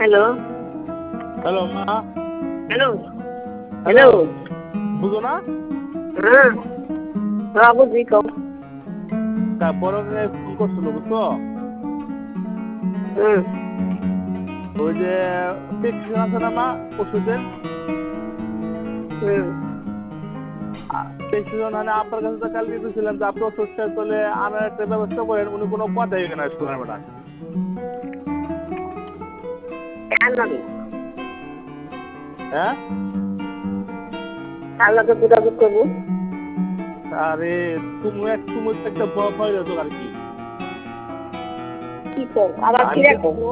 Hello hello মা। Hello hello বুঝো না? হ্যাঁ হ্যাঁ বুঝি কও তারপরে ফোন করছিল বুঝছো? হুম ওই যে প্রেসক্রিপশন আছে না মা ওষুধের, হুম প্রেসক্রিপশন মানে আপনার কাছে তো কালকে দিয়েছিলাম যে আপনি ওষুধ শেষ হলে আনার একটা ব্যবস্থা করেন, উনি কোনো কথাই এখানে শোনাবে না। কেন লাগে হ্যাঁ কার লাগে যোগাযোগ করবো আরে তুমি একটা ভয় হতো আর কি। কি কর আবার কি আমি রাখবো